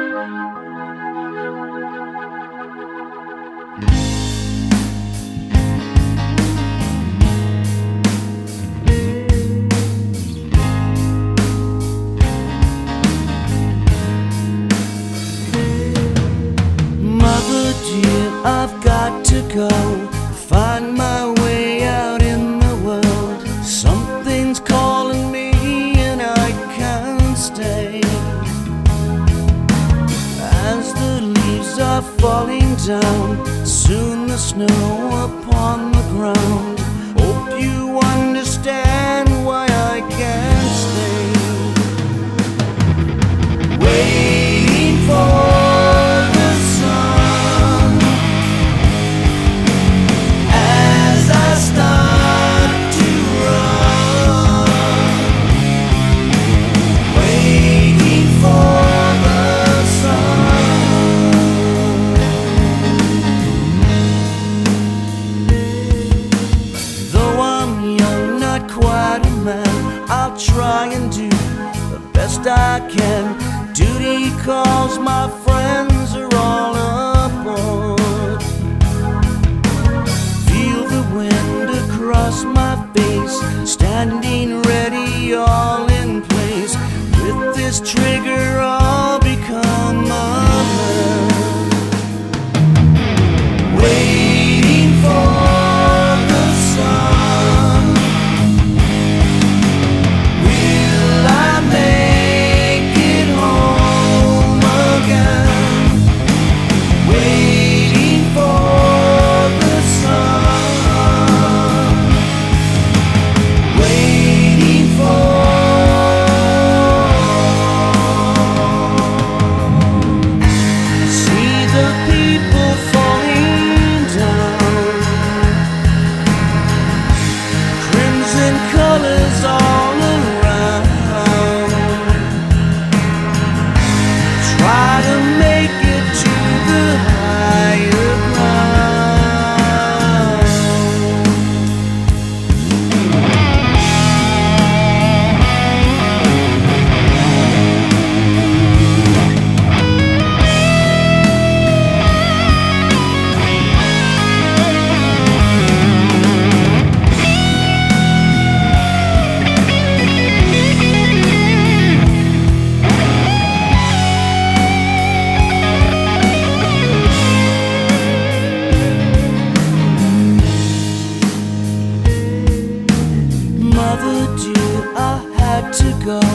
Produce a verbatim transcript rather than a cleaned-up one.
I've got to go, find my way out in the world. Something's calling me and I can't stay. As the leaves are falling down, soon the snow upon the ground. Hope you understand why I can't stay. Waiting for I'll try and do the best I can. Duty calls, my friends are all aboard. Feel the wind across my face, standing ready, all in place. With this trigger I'll become a man. Waiting for to go.